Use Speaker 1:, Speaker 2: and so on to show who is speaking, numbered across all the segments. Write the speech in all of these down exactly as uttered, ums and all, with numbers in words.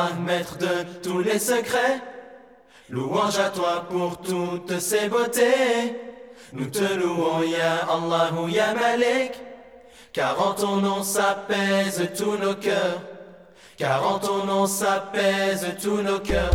Speaker 1: Allah, maître de tous les secrets. Louange à toi pour toutes ces beautés. Nous te louons, Ya Allah ou Ya Malik, car en ton nom s'apaisent tous nos cœurs. Car en ton nom s'apaisent tous nos cœurs.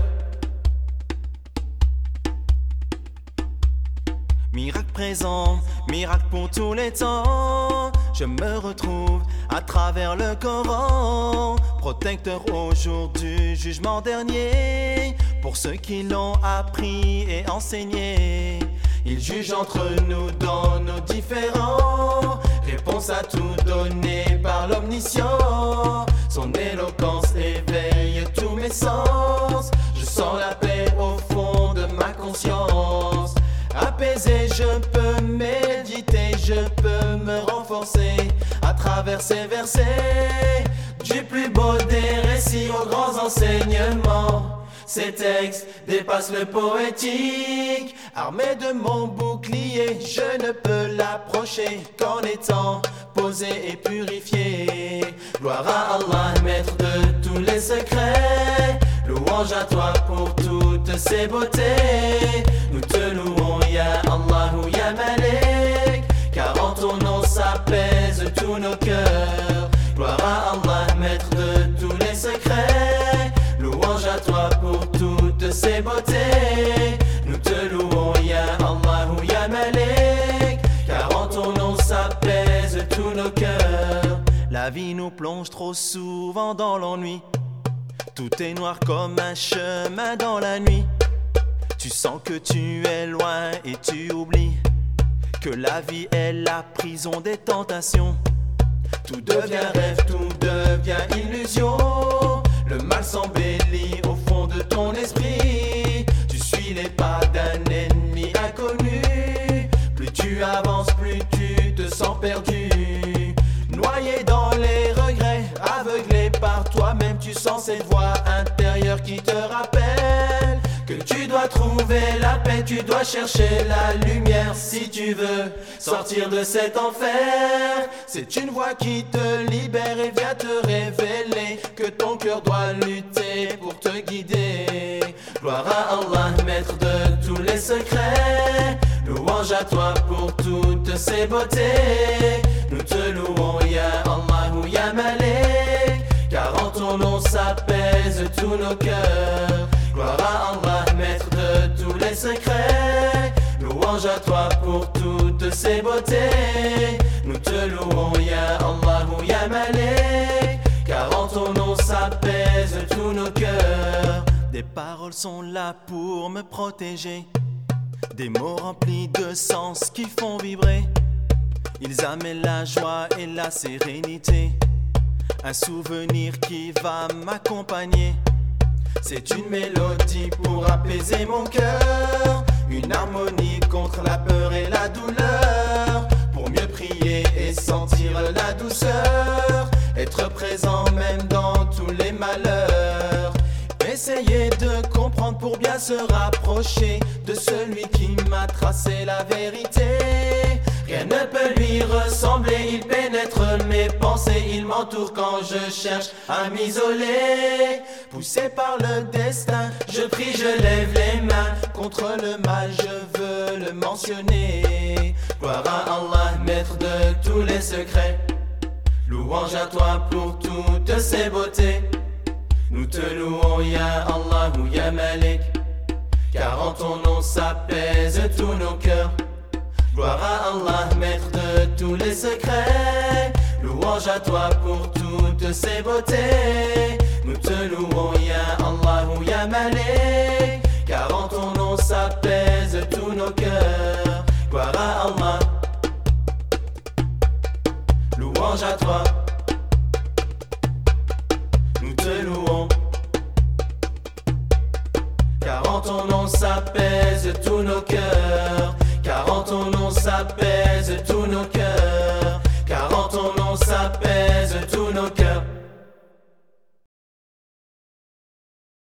Speaker 2: Miracle présent, miracle pour tous les temps. Je me retrouve à travers le Coran, protecteur au jour du jugement dernier. Pour ceux qui l'ont appris et enseigné, il juge entre nous dans nos différends. Réponse à tout donné par l'omniscient. Son éloquence éveille tous mes sens. Je sens la paix au fond de ma conscience. Apaisé, je peux méditer, je peux me renforcer à travers ces versets. Du plus beau des récits aux grands enseignements, ces textes dépassent le poétique. Armé de mon bouclier, je ne peux l'approcher qu'en étant posé et purifié. Gloire à Allah, maître de tous les secrets. Louange à toi pour toutes ces beautés. Nous te louons, Ya Allah ou Ya Malik, car en ton nom s'apaisent tous nos cœurs. Gloire à Allah, maître de tous les secrets. Louange à toi pour toutes ces beautés. Nous te louons, Ya Allah ou Ya Malik, car en ton nom s'apaisent tous nos cœurs. La vie nous plonge trop souvent dans l'ennui. Tout est noir comme un chemin dans la nuit. Tu sens que tu es loin et tu oublies que la vie est la prison des tentations. Tout devient rêve, tout devient illusion. Le mal s'embellit au fond de ton esprit. Tu suis les pas d'un ennemi inconnu. Plus tu avances, plus tu te sens perdu. Noyé dans les regrets, aveuglé par toi-même, tu sens cette voix intérieure qui te rappelle que tu dois trouver la paix, tu dois chercher la lumière si tu veux sortir de cet enfer. C'est une voix qui te libère et vient te révéler que ton cœur doit lutter pour te guider. Gloire à Allah, maître de tous les secrets. Louange à toi pour toutes ces beautés. Nous te louons, Ya Allah ou Ya Malik, car en ton nom s'apaisent tous nos cœurs. Gloire à Allah, maître de tous les secrets. Louange à toi pour toutes ces beautés. Nous te louons, Ya Allah ou Ya Malik, car en ton nom s'apaisent tous nos cœurs. Des paroles sont là pour me protéger, des mots remplis de sens qui font vibrer. Ils amènent la joie et la sérénité, un souvenir qui va m'accompagner. C'est une mélodie pour apaiser mon cœur, une harmonie contre la peur et la douleur, pour mieux prier et sentir la douceur, être présent même dans tous les malheurs. Essayer de comprendre pour bien se rapprocher de celui qui m'a tracé la vérité. Rien ne peut lui ressembler, il pénètre mes pensées, il m'entoure quand je cherche à m'isoler. Poussé par le destin, je prie, je lève les mains, contre le mal je veux le mentionner. Gloire à Allah, maître de tous les secrets. Louange à toi pour toutes ces beautés. Nous te louons, Ya Allah ou Ya Malik, car en ton nom s'apaisent tous nos cœurs. Gloire à Allah, maître de tous les secrets. Louange à toi pour toutes ces beautés. Nous te louons, Ya Allah ou Ya Malik, car en ton nom s'apaisent tous nos cœurs. Gloire à Allah. Louange à toi. Nous te louons, car en ton nom s'apaisent tous nos cœurs. Car en ton nom s'apaisent tous